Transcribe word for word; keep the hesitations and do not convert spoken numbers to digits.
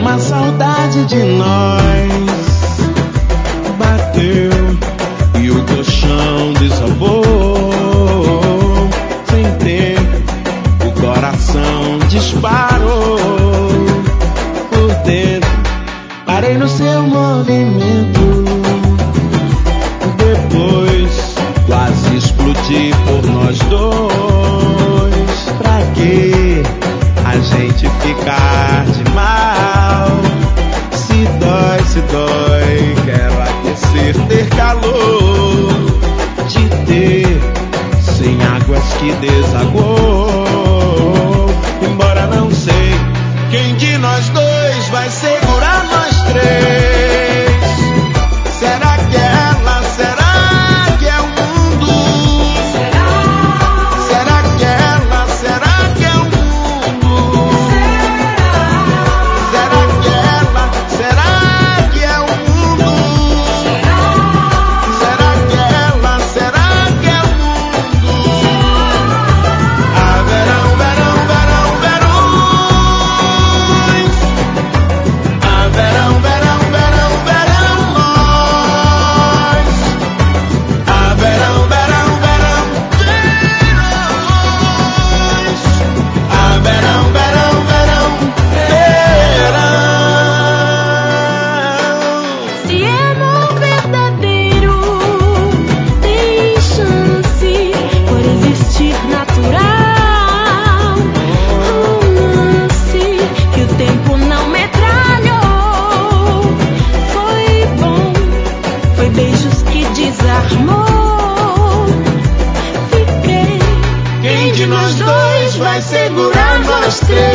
uma saudade de nós bateu e o colchão desabou. Sem tempo, o coração disparou por dentro. Parei no seu movimento. Depois, quase explodi por nós dois. Pra que a gente ficar de mal? Se dói, se dói, quero aquecer, ter calor, de ter sem águas que desagou. Embora não sei quem de nós dois vai segurar nós três. Será que é ela? Será que é o mundo? Será? Será que é ela? Será que é o mundo? Será? Será que é ela? Será que é o mundo? Será? Será que é ela? Será que é o mundo? Ah, verão, verão, verão, verões. Ah, verão, verão, verão, verão, nós. Ah, verão, verão, verão, verões. Ah, verão, verão, verão, verão. Se amor verdadeiro tem chance por existir natural, romance que o tempo não metralhou. Foi bom, foi beijos que desarmou. Fiquei. Quem de nós dois vai segurar nós três?